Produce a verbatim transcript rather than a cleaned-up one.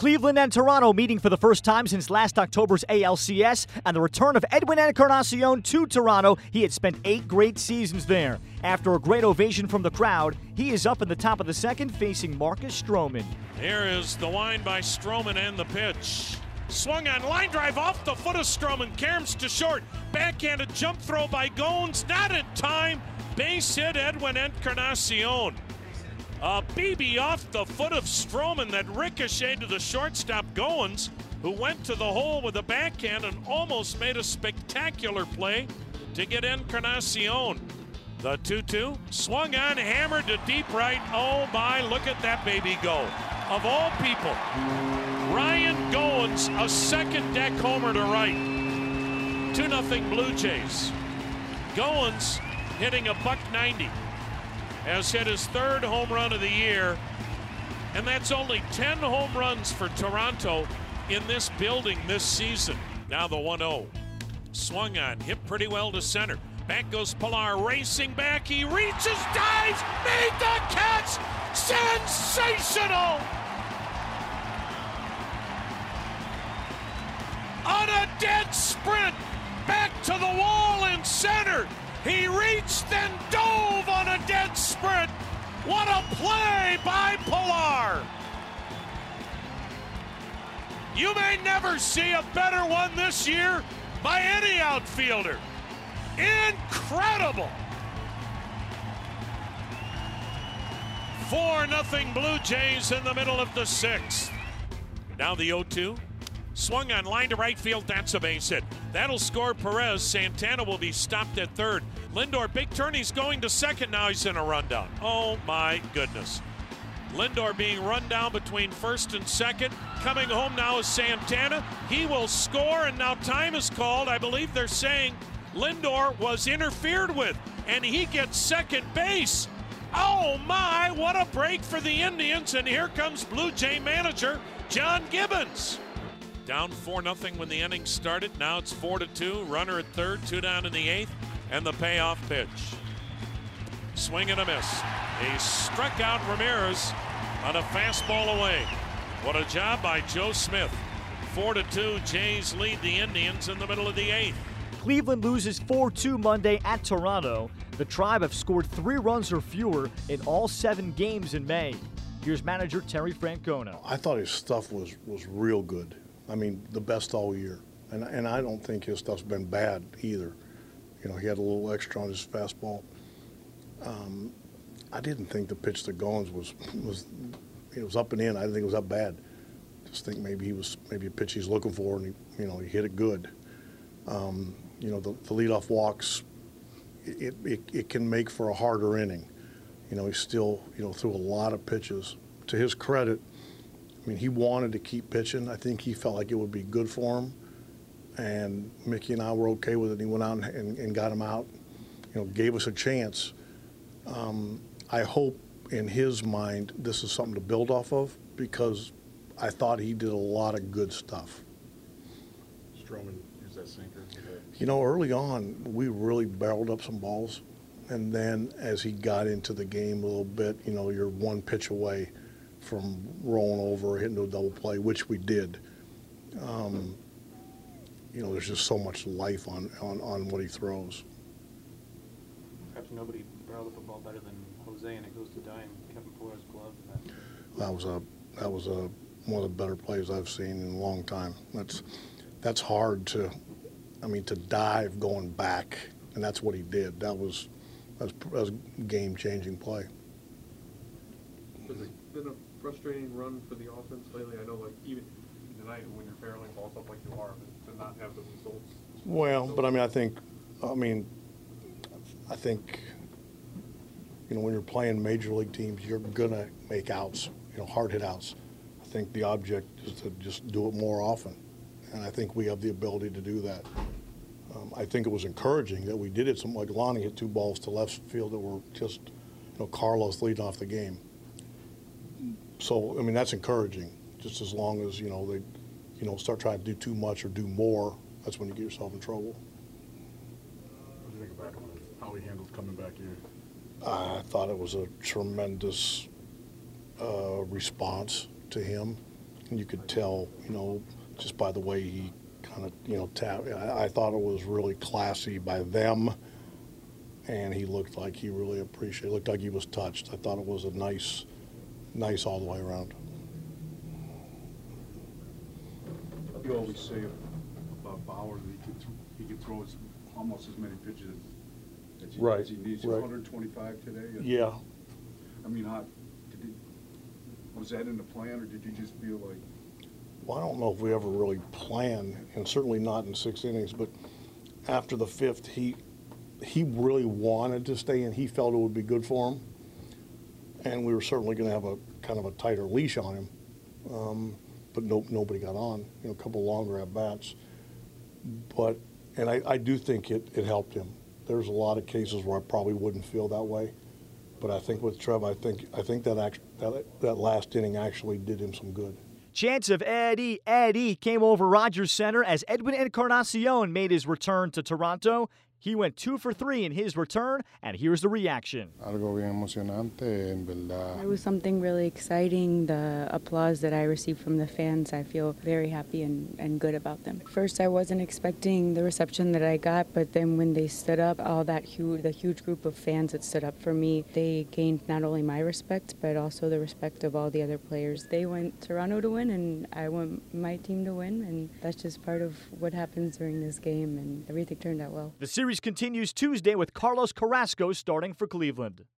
Cleveland and Toronto meeting for the first time since last October's A L C S, and the return of Edwin Encarnacion to Toronto. He had spent eight great seasons there. After a great ovation from the crowd, he is up in the top of the second facing Marcus Stroman. Here is the line by Stroman and the pitch. Swung on, line drive off the foot of Stroman. Caroms to short. Backhanded jump throw by Goins. Not in time. Base hit Edwin Encarnacion. A B B off the foot of Stroman that ricocheted to the shortstop Goins, who went to the hole with a backhand and almost made a spectacular play to get Encarnacion. The two two, swung on, hammered to deep right. Oh my, look at that baby go. Of all people, Ryan Goins, a second deck homer to right. two nothing Blue Jays. Goins hitting a buck ninety. Has hit his third home run of the year, and that's only ten home runs for Toronto in this building this season. Now the one oh. Swung on, hit pretty well to center. Back goes Pilar, racing back, he reaches, dives, made the catch! Sensational! On a dead sprint, back to the wall in center. He reached, then dove on a dead sprint. What a play by Pilar. You may never see a better one this year by any outfielder. Incredible. four nothing Blue Jays in the middle of the sixth. Now the oh two. Swung on, line to right field, that's a base hit. That'll score Perez. Santana will be stopped at third. Lindor, big turn, he's going to second, now he's in a rundown. Oh my goodness. Lindor being run down between first and second. Coming home now is Santana. He will score, and now time is called. I believe they're saying Lindor was interfered with, and he gets second base. Oh my, what a break for the Indians, and here comes Blue Jay manager John Gibbons. Down four nothing when the inning started. Now it's four to two. Runner at third, two down in the eighth, and the payoff pitch. Swing and a miss. He struck out Ramirez on a fastball away. What a job by Joe Smith. Four to two. Jays lead the Indians in the middle of the eighth. Cleveland loses four two Monday at Toronto. The Tribe have scored three runs or fewer in all seven games in May. Here's manager Terry Francona. I thought his stuff was was real good. I mean, the best all year. And, and I don't think his stuff's been bad either. You know, he had a little extra on his fastball. Um, I didn't think the pitch to Goins was, was, it was up and in. I didn't think it was up bad. Just think maybe he was, maybe a pitch he's looking for, and he, you know, he hit it good. Um, you know, the, the leadoff walks, it, it, it can make for a harder inning. You know, he still, you know, threw a lot of pitches. To his credit, I mean, he wanted to keep pitching. I think he felt like it would be good for him. And Mickey and I were okay with it. He went out and, and, and got him out, you know, gave us a chance. Um, I hope in his mind this is something to build off of, because I thought he did a lot of good stuff. Stroman used that sinker. You know, early on, we really barreled up some balls. And then as he got into the game a little bit, you know, you're one pitch away from rolling over, hitting a double play, which we did. Um, you know, there's just so much life on, on, on what he throws. Perhaps nobody barreled up a ball better than Jose, and it goes to die in Kevin Pillar's glove. That was a that was a one of the better plays I've seen in a long time. That's that's hard to, I mean, to dive going back, and that's what he did. That was that was, that was a game-changing play. Has it been a frustrating run for the offense lately? I know, like, even tonight when you're barreling balls up like you are, to not have the results. Well, but I mean, I think, I mean, I think, you know, when you're playing major league teams, you're gonna make outs, you know, hard hit outs. I think the object is to just do it more often, and I think we have the ability to do that. Um, I think it was encouraging that we did it. Some, like Lonnie hit two balls to left field that were just, you know, Carlos leading off the game. So, I mean, that's encouraging. Just as long as, you know, they, you know, start trying to do too much or do more, that's when you get yourself in trouble. What do you think about how he handled coming back here? I thought it was a tremendous uh, response to him. And you could tell, you know, just by the way he kind of, you know, tapped. I, I thought it was really classy by them, and he looked like he really appreciated it. Looked like he was touched. I thought it was a nice, nice all the way around. You always say about Bauer that he could, th he could throw as, almost as many pitches as, as, he, Right, as he needs. right. one hundred twenty-five today. Yeah. I mean, how, did he, was that in the plan, or did you just feel like? Well, I don't know if we ever really planned, and certainly not in six innings, but after the fifth, he he really wanted to stay in. He felt it would be good for him, and we were certainly going to have a kind of a tighter leash on him. Um, but no, nobody got on, you know, a couple longer at-bats. But, and I, I do think it, it helped him. There's a lot of cases where I probably wouldn't feel that way. But I think with Trev, I think, I think that, act, that, that last inning actually did him some good. Chants of Eddie, Eddie came over Rogers Center as Edwin Encarnacion made his return to Toronto. He went two for three in his return, and here's the reaction. Algo bien emocionante, en verdad. It was something really exciting. The applause that I received from the fans, I feel very happy and, and good about them. First, I wasn't expecting the reception that I got, but then when they stood up, all that huge, the huge group of fans that stood up for me, they gained not only my respect, but also the respect of all the other players. They went Toronto to win, and I want my team to win, and that's just part of what happens during this game, and everything turned out well. The series continues Tuesday with Carlos Carrasco starting for Cleveland.